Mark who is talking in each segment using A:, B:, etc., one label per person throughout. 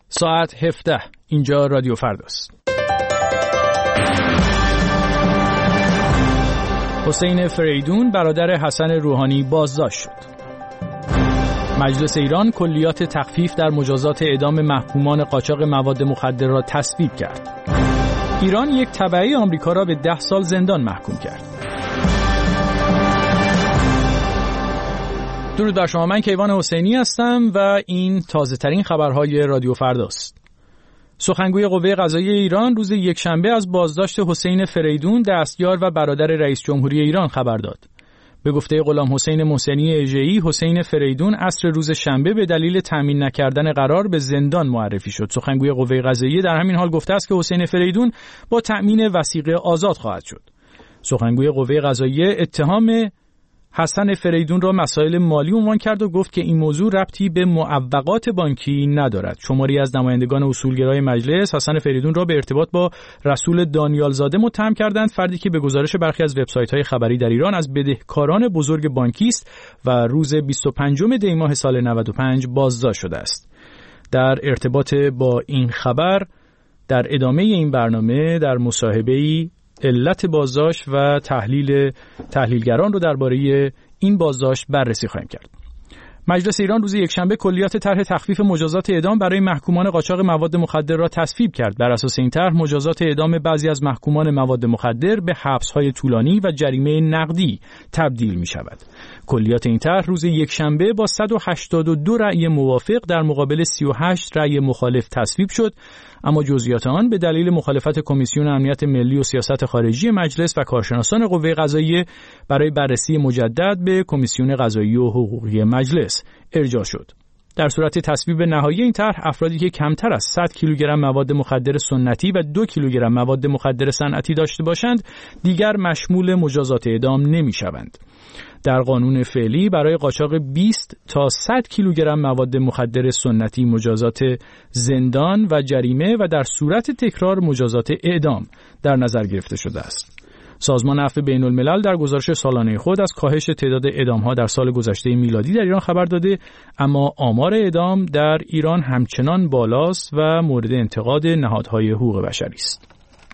A: ساعت 17. اینجا رادیو فرداست. حسین فریدون برادر حسن روحانی بازداشت شد. مجلس ایران کلیات تخفیف در مجازات اعدام محکومان قاچاق مواد مخدر را تصویب کرد. ایران یک تبعی آمریکا را به 10 سال زندان محکوم کرد. درود بر شما، من کیوان حسینی هستم و این تازه ترین خبرهای رادیو فرداست. سخنگوی قوه قضاییه ایران روز یکشنبه از بازداشت حسین فریدون دستیار و برادر رئیس جمهوری ایران خبر داد. به گفته غلام حسین محسنی اژه‌ای، حسین فریدون عصر روز شنبه به دلیل تامین نکردن قرار به زندان معرفی شد. سخنگوی قوه قضاییه در همین حال گفته است که حسین فریدون با تأمین وثیقه آزاد خواهد شد. سخنگوی قوه قضاییه اتهام حسن فریدون را مسائل مالی عنوان کرد و گفت که این موضوع ربطی به معوقات بانکی ندارد. شماری از نمایندگان اصولگرای مجلس حسن فریدون را به ارتباط با رسول دانیال زاده متهم کردند، فردی که به گزارش برخی از وبسایت‌های خبری در ایران از بدهکاران بزرگ بانکی است و روز 25 دی ماه سال 95 بازداشت شده است. در ارتباط با این خبر در ادامه این برنامه در مصاحبه‌ای علت بازداشت و تحلیلگران رو درباره این بازداشت بررسی خواهیم کرد. مجلس ایران روز یکشنبه کلیات طرح تخفیف مجازات اعدام برای محکومان قاچاق مواد مخدر را تصویب کرد. بر اساس این طرح مجازات اعدام بعضی از محکومان مواد مخدر به حبس‌های طولانی و جریمه نقدی تبدیل می شود. کلیات این طرح روز یکشنبه با 182 رأی موافق در مقابل 38 رأی مخالف تصویب شد، اما جزئیات آن به دلیل مخالفت کمیسیون امنیت ملی و سیاست خارجی مجلس و کارشناسان قوه قضاییه برای بررسی مجدد به کمیسیون قضایی و حقوقی مجلس ارجاع شد. در صورت تصویب نهایی این طرح، افرادی که کمتر از 100 کیلوگرم مواد مخدر سنتی و 2 کیلوگرم مواد مخدر صنعتی داشته باشند دیگر مشمول مجازات اعدام نمی‌شوند. در قانون فعلی برای قاچاق 20 تا 100 کیلوگرم مواد مخدر سنتی مجازات زندان و جریمه و در صورت تکرار مجازات اعدام در نظر گرفته شده است. سازمان عفو بین‌الملل در گزارش سالانه خود از کاهش تعداد اعدام‌ها در سال گذشته میلادی در ایران خبر داده، اما آمار اعدام در ایران همچنان بالاست و مورد انتقاد نهادهای حقوق بشری است.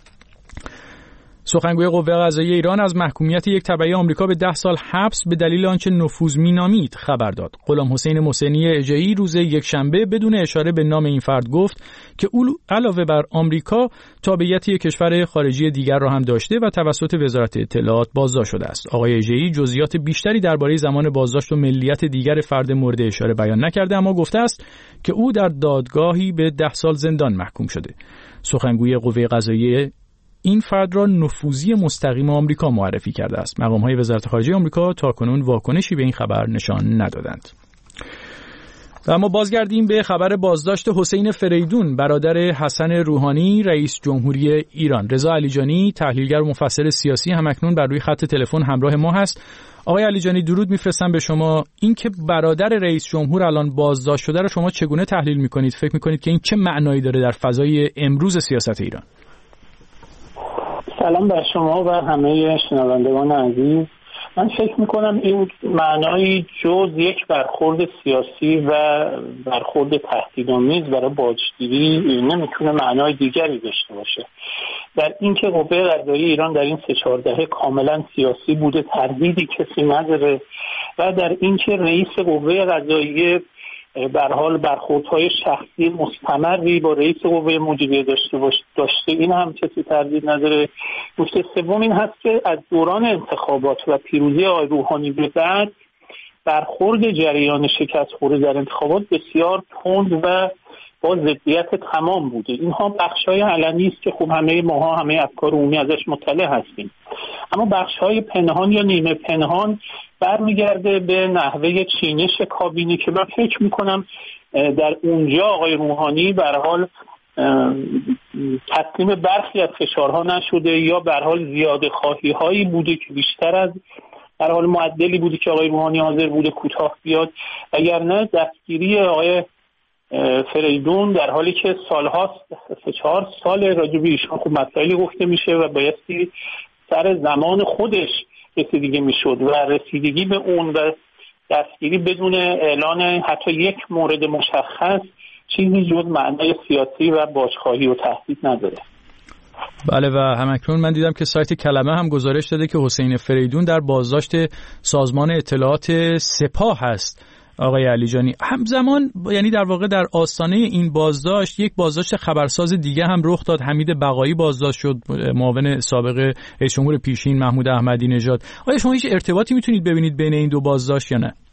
A: سخنگوی قوه قضاییه ایران از محکومیت یک تبعی آمریکا به 10 سال حبس به دلیل آنچه نفوذ می‌نامید خبر داد. غلام حسین محسنی اژه‌ای روز یکشنبه بدون اشاره به نام این فرد گفت که او علاوه بر آمریکا تابعیت یک کشور خارجی دیگر را هم داشته و توسط وزارت اطلاعات بازداشت شده است. آقای اژه‌ای جزئیات بیشتری درباره زمان بازداشت و ملیت دیگر فرد مورد اشاره بیان نکرده، اما گفته است که او در دادگاهی به 10 سال زندان محکوم شده. سخنگوی قوه قضاییه این فرد را نفوذی مستقیم آمریکا معرفی کرده است. مقام‌های وزارت خارجه آمریکا تاکنون واکنشی به این خبر نشان ندادند. و اما بازگردیم به خبر بازداشت حسین فریدون برادر حسن روحانی رئیس جمهوری ایران. رضا علیجانی تحلیلگر و مفسر سیاسی همکنون بر روی خط تلفن همراه ما هست. آقای علیجانی درود میفرستم به شما. این که برادر رئیس جمهور الان بازداشت شده را شما چگونه تحلیل می‌کنید؟ فکر می‌کنید که این چه معنایی داره در فضای امروز سیاست ایران؟
B: سلام بر شما و همه شنوندگان عزیز. من فکر میکنم این معنایی جز یک برخورد سیاسی و برخورد تهدیدآمیز برای باجگیری نمیتونه معنای دیگری داشته باشه. در اینکه قوه قضاییه ایران در این 3-4 دهه کاملا سیاسی بوده، تردیدی کسی نداره، و در اینکه رئیس قوه قضاییه به هر حال برخوردهای شخصی مستمری با رئیس قوه مجریه داشته این هم کسی تردید نداره. نکته سوم این هست که از دوران انتخابات و پیروزی آقای روحانی به بعد برخورد جریان شکست‌خورده در انتخابات بسیار تند و با ضدیت تمام بوده. اینها بخش‌های علنی است که خب همه ماها همه افکار عمومی ازش مطلع هستیم، اما بخش‌های پنهان یا نیمه پنهان برمیگرده به نحوه چینش کابینه که من فکر می‌کنم در اونجا آقای روحانی به هر حال تسلیم برخی از فشارها نشده یا به هر حال زیاده خواهی‌هایی بوده که بیشتر از به هر حال معدلی بوده که آقای روحانی حاضر بوده کوتاه بیاد، وگرنه دستگیری آقای فریدون در حالی که سال‌هاست 3-4 سال راجع به ایشان خب مسائلی گفته میشه و بایستی سر زمان خودش رسیدگی میشد و رسیدگی به اون و دستگیری بدون اعلان حتی یک مورد مشخص چیزی جز معنای سیاسی و بازخواهی و تهدید نداره.
A: بله و همکنون من دیدم که سایت کلمه هم گزارش داده که حسین فریدون در بازداشت سازمان اطلاعات سپاه هست. آقای علیجانی همزمان یعنی در واقع در آستانه این بازداشت یک بازداشت خبرساز دیگه هم رخ داد. حمید بقایی بازداشت شد، معاون سابق رئیس جمهور پیشین محمود احمدی نژاد. آیا شما هیچ ارتباطی میتونید ببینید بین این دو بازداشت یا نه؟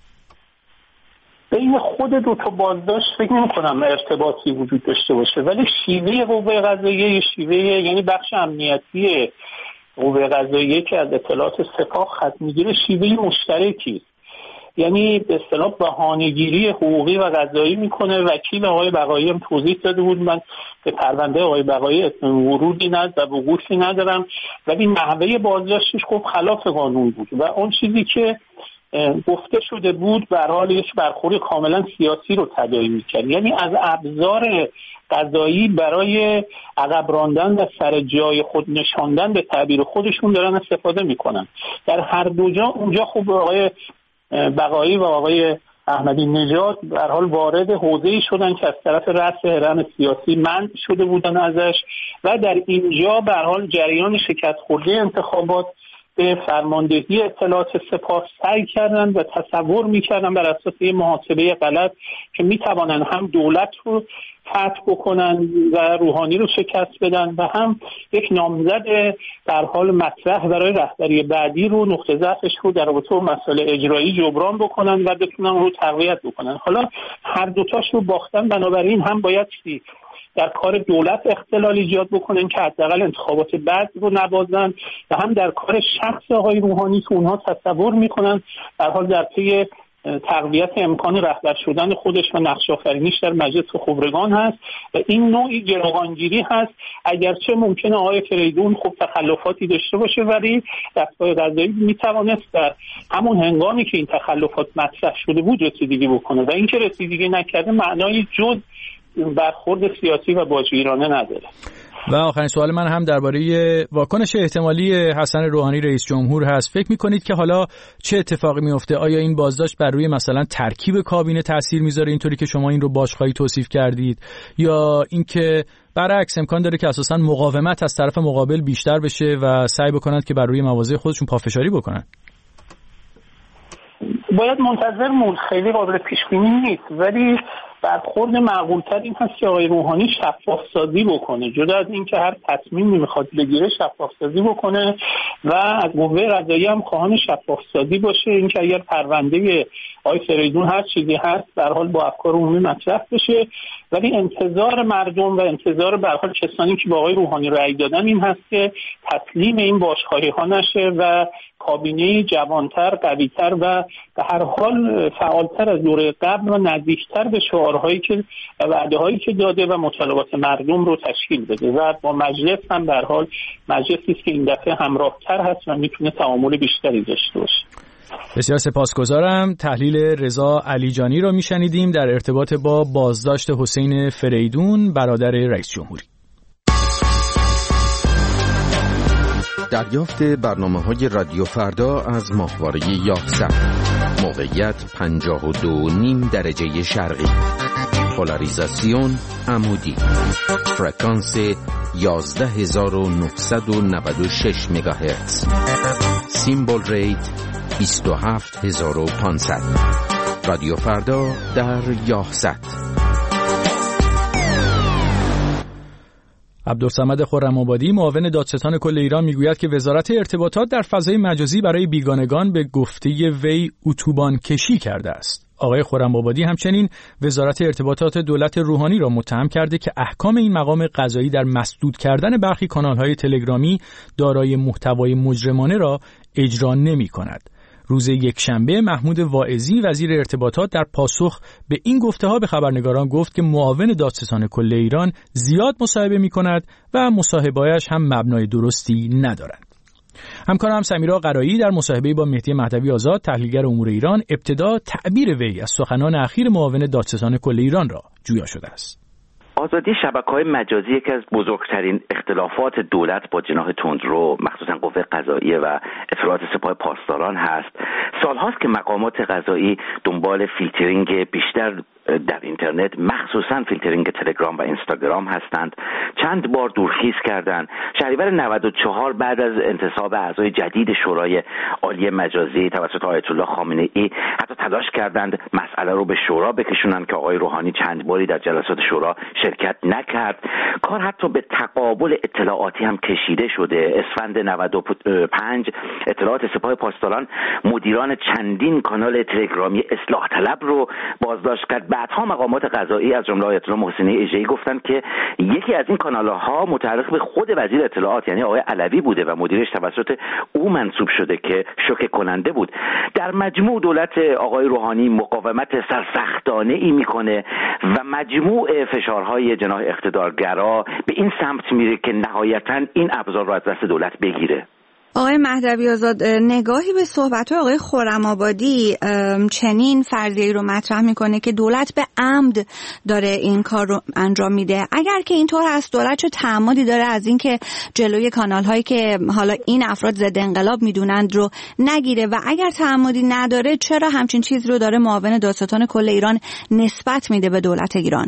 B: بین خود دو تا بازداشت فکر نمی‌کنم ارتباطی وجود داشته باشه، ولی شیوه قوه قضاییه، یعنی بخش امنیتی قوه قضاییه که از اطلاعات سپاه خط میگیره شیوه مشترکی، یعنی به اصطلاح بهانه‌گیری حقوقی و قضایی میکنه. وکیل آقای بقایی هم توضیح داده بود من به پرونده آقای بقایی ورودی و وقوفی ندارم، ولی نحوه بازداشتش خب خلاف قانون بود و اون چیزی که گفته شده بود به هر حال یک برخورد کاملا سیاسی رو تداعی می‌کرد، یعنی از ابزار قضایی برای عقب راندن و سر جای خود نشاندن به تعبیر خودشون دارن استفاده میکنن. در هر دو جا اونجا خب آقای بقایی و آقای احمدی نژاد به هر حال وارد حوزه‌ای شدن که از طرف رأس هرم سیاسی منع شده بودن ازش و در اینجا به هر حال جریان شکست خورده انتخابات به فرماندهی اطلاعات سپاه سعی کردن و تصور می‌کردن بر اساس یه محاسبه غلط که می‌توانن هم دولت رو فتح بکنن و روحانی رو شکست بدن و هم یک نامزد در حال مطرح برای رهبری بعدی رو نقطه ضعفش رو در رابطه با مسائل اجرایی جبران بکنن و بتونن رو تقویت بکنن. حالا هر دوتاش رو باختن، بنابراین هم باید در کار دولت اختلال ایجاد بکنن که حداقل انتخابات بعد رو نبازن و هم در کار شخص آقای روحانی که اونها تصور میکنن در حال در پی تقویت امکان رهبر شدن خودش و نقش آفرینیش در مجلس خبرگان هست و این نوعی گروگانگیری هست. اگرچه ممکنه آقای فریدون خب تخلفاتی داشته باشه، ولی دستگاه قضایی میتوانست در همون هنگامی که این تخلفات مطرح شده بود رسیدگی بکنه و این که رسیدگی نکرده معنای جز برخورد سیاسی و باجگیرانه نداره.
A: و آخرین سوال من هم درباره واکنش احتمالی حسن روحانی رئیس جمهور هست. فکر می‌کنید که حالا چه اتفاقی میفته؟ آیا این بازداشت بر روی مثلا ترکیب کابینه تاثیر میذاره اینطوری که شما این رو باشخواهی توصیف کردید، یا اینکه برعکس امکان داره که اساساً مقاومت از طرف مقابل بیشتر بشه و سعی بکنند که بر روی مواضع خودشون پافشاری بکنن؟
B: باید منتظر موند، خیلی قابل پیش بینی نیست، ولی برخورد معقول‌تر این هست که آقای روحانی شفاف سازی بکنه، جدا از این که هر تصمیمی میخواد بگیره شفاف سازی بکنه و از قوه قضاییه هم خواهان شفاف سازی باشه، این که اگر پرونده آقای فریدون هر چیزی هست در حال با افکار عمومی مطرح بشه. ولی انتظار مردم و انتظار به هر حال کسانی که با آقای روحانی رأی دادن این هست که تسلیم این باشخواهی‌ها نشه و کابینه جوانتر، قوی‌تر و به هر حال فعالتر از دوره قبل و نزدیکتر به شعارهایی که وعده‌هایی که داده و مطالبات مردم رو تشکیل بده و با مجلس هم به هر حال مجلسی است که این دفعه همراه‌تر هست و میتونه تعامل بیشتری داشته باشه.
A: بسیار سپاسگزارم. تحلیل رضا علیجانی رو میشنیدیم در ارتباط با بازداشت حسین فریدون برادر رئیس جمهوری.
C: دریافت برنامه‌های رادیو فردا از ماهواره یاحصت. موقعیت 52.5 درجه شرقی. پولاریزاسیون عمودی. فرکانس 11996 مگاهرتز. سیمبل ریت 27500. رادیو فردا در یاحصت.
A: عبدالصمد خرم‌آبادی معاون دادستان کل ایران میگوید که وزارت ارتباطات در فضای مجازی برای بیگانگان به گفته وی اتوبان کشی کرده است. آقای خرم‌آبادی همچنین وزارت ارتباطات دولت روحانی را متهم کرده که احکام این مقام قضایی در مسدود کردن برخی کانال‌های تلگرامی دارای محتوای مجرمانه را اجرا نمی‌کند. روز یکشنبه محمود واعظی وزیر ارتباطات در پاسخ به این گفته‌ها به خبرنگاران گفت که معاون دادستان کل ایران زیاد مصاحبه می‌کند و مصاحبه‌هایش هم مبنای درستی ندارند. همکارم سمیرا قرایی در مصاحبه با مهدی مهدوی آزاد تحلیلگر امور ایران ابتدا تعبیر وی از سخنان اخیر معاون دادستان کل ایران را جویا شده است.
D: آزادی شبکه‌های مجازی یکی از بزرگترین اختلافات دولت با جناح تندرو مخصوصا قوه قضاییه و اطلاعات سپاه پاسداران هست. سال‌هاست که مقامات قضایی دنبال فیلترینگ بیشتر در اینترنت، مخصوصا فیلترینگ تلگرام و اینستاگرام هستند. چند بار دورخیز کردند. شهریور 94 بعد از انتصاب اعضای جدید شورای عالی مجازی توسط آیت الله خامنه‌ای حتی تلاش کردند مسئله رو به شورا بکشونن که آقای روحانی چند باری در جلسات شورا شرکت نکرد. کار حتی به تقابل اطلاعاتی هم کشیده شده. اسفند 95 اطلاعات سپاه پاسداران مدیران چندین کانال تلگرامی اصلاح طلب رو بازداشت کرد. بعدها مقامات قضایی از جمله آیت الله محسنی اژه‌ای گفتند که یکی از این کانال‌ها متعلق به خود وزیر اطلاعات یعنی آقای علوی بوده و مدیرش توسط او منصوب شده که شوکه کننده بود. در مجموع دولت آقای روحانی مقاومت سرسختانه‌ای میکنه و مجموع فشارهای جناح اقتدارگرا به این سمت میره که نهایتاً این ابزار رو از دست دولت بگیره.
E: آقای مهدوی آزاد، نگاهی به صحبت‌های آقای خرم‌آبادی چنین فرضیه‌ای رو مطرح میکنه که دولت به عمد داره این کار رو انجام میده. اگر که اینطور هست، دولت چه تعمدی داره از اینکه جلوی کانال‌هایی که حالا این افراد ضد انقلاب میدونند رو نگیره و اگر تعمدی نداره چرا همچین چیز رو داره معاون دادستان کل ایران نسبت میده به دولت ایران؟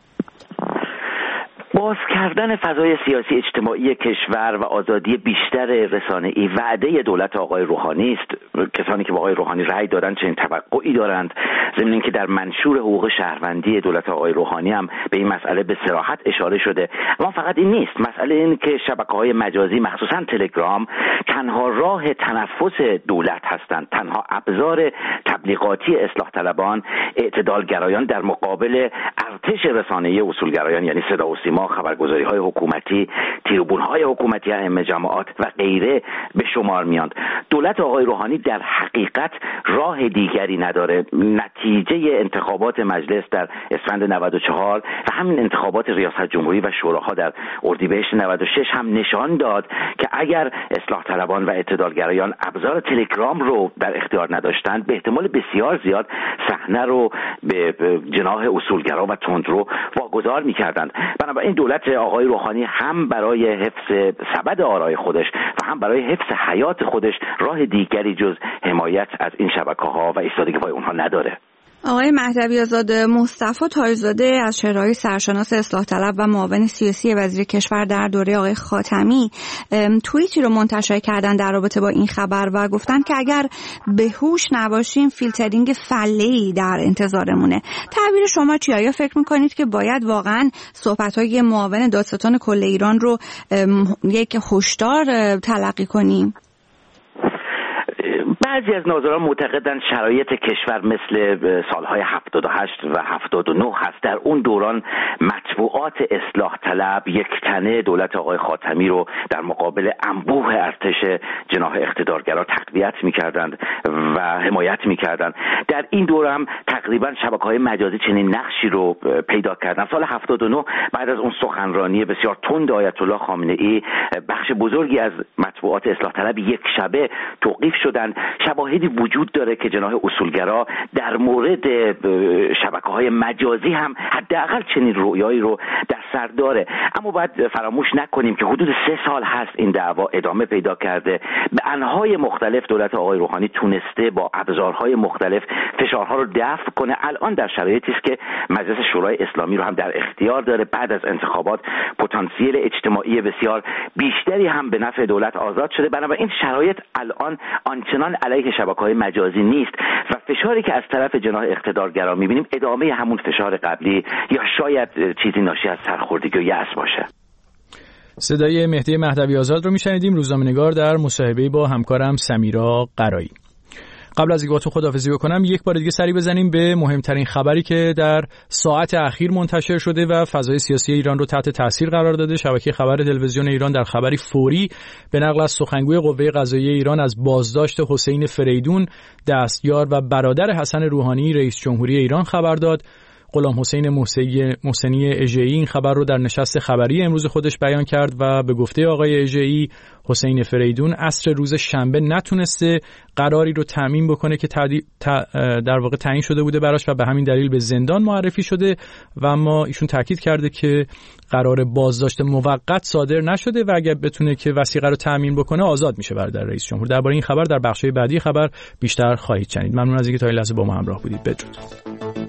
D: باز کردن فضای سیاسی اجتماعی کشور و آزادی بیشتر رسانه‌ای وعده دولت آقای روحانی است. کسانی که با آقای روحانی رأی دادن چنین توقعی دارند، ضمن اینکه در منشور حقوق شهروندی دولت آقای روحانی هم به این مسئله به صراحت اشاره شده. اما فقط این نیست، مسئله این که شبکه‌های مجازی مخصوصا تلگرام تنها راه تنفس دولت هستند، تنها ابزار تبلیغاتی اصلاح طلبان، اعتدالگرایان در مقابل ارتش رسانه‌ای اصولگرایان یعنی صدا و سیما، خبرگزاری‌های حکومتی، تریبون‌های حکومتی، ائمه جماعات و غیره به شمار میاند. دولت آقای روحانی در حقیقت راه دیگری نداره. نتیجه انتخابات مجلس در اسفند 94 و همین انتخابات ریاست جمهوری و شوراها در اردیبهشت 96 هم نشان داد که اگر اصلاح طلبان و اعتدالگرایان ابزار تلگرام رو در اختیار نداشتند، به احتمال بسیار زیاد صحنه رو به جناح اصولگرا و تندرو واگذار می‌کردند. بنابراین دولت آقای روحانی هم برای حفظ سبد آرای خودش و هم برای حفظ حیات خودش راه دیگری جز حمایت از این شبکه‌ها و ایستادگی پای اونها نداره.
E: آقای مهدوی آزاد، مصطفی تاج‌زاده از چهره‌های سرشناس اصلاح طلب و معاون سیاسی وزیر کشور در دوره آقای خاتمی توییتی رو منتشر کردن در رابطه با این خبر و گفتن که اگر به هوش نباشیم فیلترینگ فله‌ای در انتظارمونه. تعبیر شما چیه؟ آیا فکر می‌کنید که باید واقعاً صحبت‌های معاون دادستان کل ایران رو یک هشدار تلقی کنیم؟
D: بعضی از ناظران معتقدند شرایط کشور مثل سالهای 78 و 79 هست. در اون دوران مطبوعات اصلاح طلب یک تنه دولت آقای خاتمی رو در مقابل انبوه ارتش جناح اقتدارگرا تقویت می‌کردند و حمایت می‌کردند. در این دوره هم تقریبا شبکه‌های مجازی چنین نقشی رو پیدا کردند. سال 79 بعد از اون سخنرانی بسیار تند آیت الله خامنه‌ای، بخش بزرگی از مطبوعات اصلاح طلب یک شبه توقیف شدند. شواهدی وجود داره که جناح اصولگرا در مورد شبکه‌های مجازی هم حداقل چنین رویایی رو در سر داره. اما باید فراموش نکنیم که حدود 3 سال هست این دعوا ادامه پیدا کرده. به انواع مختلف دولت آقای روحانی تونسته با ابزارهای مختلف فشارها رو دفع کنه. الان در شرایطی است که مجلس شورای اسلامی رو هم در اختیار داره. بعد از انتخابات پتانسیل اجتماعی بسیار بیشتری هم به نفع دولت آزاد شده. بنابراین شرایط الان آنچنان علیه شبکه‌های مجازی نیست و فشاری که از طرف جناح اقتدارگرا می‌بینیم ادامه همون فشار قبلی یا شاید چیزی ناشی از سرخوردگی و یأس باشه.
A: صدای مهدی مهدوی آزاد رو میشنیدیم، روزنامه‌نگار در مصاحبه‌ای با همکارم سمیرا قرایی. قبل از اینکه با تو خداحافظی بکنم یک بار دیگه سری بزنیم به مهمترین خبری که در ساعت اخیر منتشر شده و فضای سیاسی ایران رو تحت تاثیر قرار داده. شبکه خبر تلویزیون ایران در خبری فوری به نقل از سخنگوی قوه قضاییه ایران از بازداشت حسین فریدون، دستیار و برادر حسن روحانی رئیس جمهوری ایران خبر داد. غلام حسین محسنی اژه‌ای این خبر رو در نشست خبری امروز خودش بیان کرد و به گفته آقای اژه‌ای حسین فریدون عصر روز شنبه نتونسته قراری رو تامین بکنه که در واقع تعیین شده بوده براش و به همین دلیل به زندان معرفی شده و اما ایشون تاکید کرده که قرار بازداشت موقت صادر نشده و اگر بتونه که وثیقه رو تامین بکنه آزاد میشه برادر رئیس جمهور. درباره این خبر در بخش‌های بعدی خبر بیشتر خواهید شنید. ممنون از اینکه تا این لحظه با ما همراه بودید. بدرود.